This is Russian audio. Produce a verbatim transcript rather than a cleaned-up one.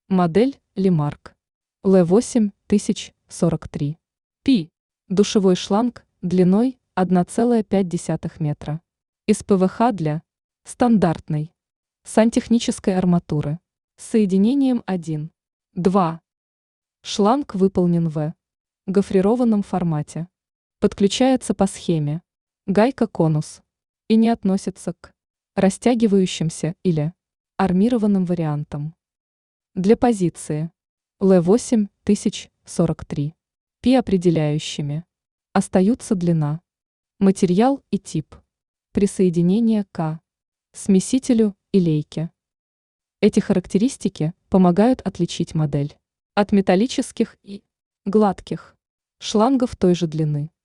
Модель Лемарк Л восемь тысяч сорок три. Пи. Душевой шланг длиной одна целая пять десятых метра. Из П В Х для стандартной сантехнической арматуры с соединением один. два. Шланг выполнен в гофрированном формате. Подключается по схеме гайка-конус и не относится к растягивающимся или армированным вариантам. Для позиции Л восемь тысяч сорок три. Пи определяющими остаются длина, материал и тип присоединения к смесителю и лейке. Эти характеристики помогают отличить модель от металлических и гладких шлангов той же длины.